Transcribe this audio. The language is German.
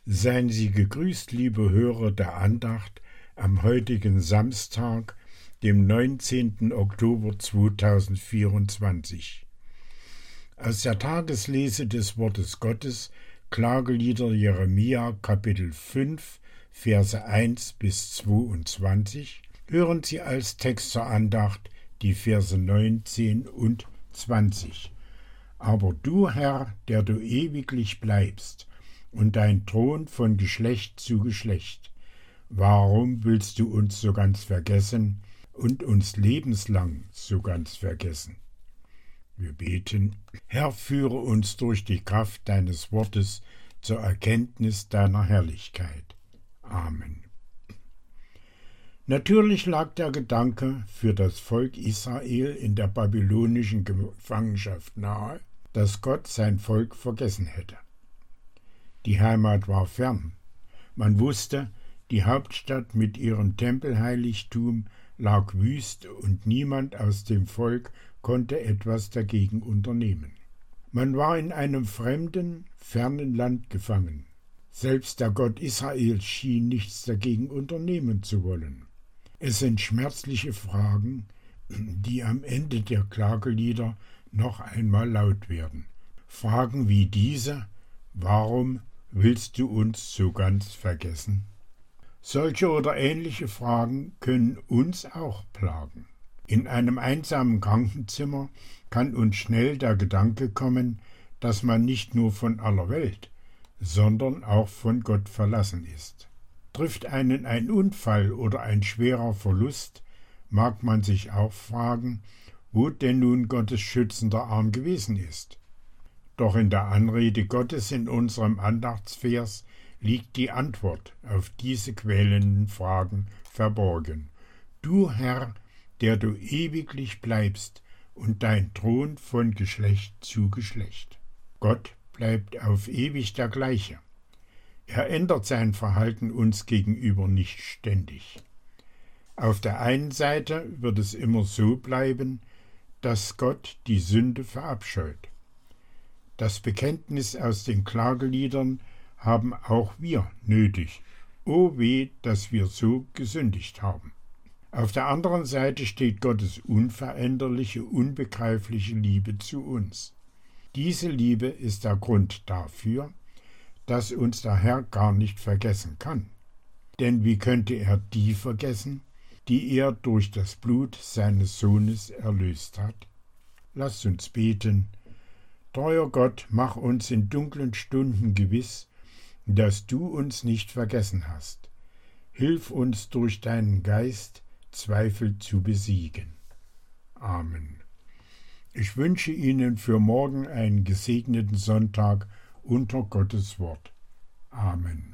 Seien Sie gegrüßt, liebe Hörer der Andacht, am heutigen Samstag, dem 19. Oktober 2024. Aus der Tageslese des Wortes Gottes, Klagelieder Jeremia, Kapitel 5, Verse 1 bis 22, hören Sie als Text zur Andacht die Verse 19 und 20. Aber du, Herr, der du ewiglich bleibst, und dein Thron von Geschlecht zu Geschlecht, warum willst du uns so ganz vergessen und uns lebenslang so ganz vergessen? Wir beten: Herr, führe uns durch die Kraft deines Wortes zur Erkenntnis deiner Herrlichkeit. Amen. Natürlich lag der Gedanke für das Volk Israel in der babylonischen Gefangenschaft nahe, dass Gott sein Volk vergessen hätte. Die Heimat war fern. Man wusste, die Hauptstadt mit ihrem Tempelheiligtum lag wüst und niemand aus dem Volk konnte etwas dagegen unternehmen. Man war in einem fremden, fernen Land gefangen. Selbst der Gott Israels schien nichts dagegen unternehmen zu wollen. Es sind schmerzliche Fragen, die am Ende der Klagelieder noch einmal laut werden. Fragen wie diese: Warum willst du uns so ganz vergessen? Solche oder ähnliche Fragen können uns auch plagen. In einem einsamen Krankenzimmer kann uns schnell der Gedanke kommen, dass man nicht nur von aller Welt, sondern auch von Gott verlassen ist. Trifft einen ein Unfall oder ein schwerer Verlust, mag man sich auch fragen, wo denn nun Gottes schützender Arm gewesen ist. Doch in der Anrede Gottes in unserem Andachtsvers liegt die Antwort auf diese quälenden Fragen verborgen. Du, Herr, der du ewiglich bleibst und dein Thron von Geschlecht zu Geschlecht. Gott bleibt auf ewig der gleiche. Er ändert sein Verhalten uns gegenüber nicht ständig. Auf der einen Seite wird es immer so bleiben, dass Gott die Sünde verabscheut. Das Bekenntnis aus den Klageliedern haben auch wir nötig. O weh, dass wir so gesündigt haben. Auf der anderen Seite steht Gottes unveränderliche, unbegreifliche Liebe zu uns. Diese Liebe ist der Grund dafür, dass uns der Herr gar nicht vergessen kann. Denn wie könnte er die vergessen, die er durch das Blut seines Sohnes erlöst hat? Lasst uns beten. Treuer Gott, mach uns in dunklen Stunden gewiss, dass du uns nicht vergessen hast. Hilf uns durch deinen Geist, Zweifel zu besiegen. Amen. Ich wünsche Ihnen für morgen einen gesegneten Sonntag unter Gottes Wort. Amen.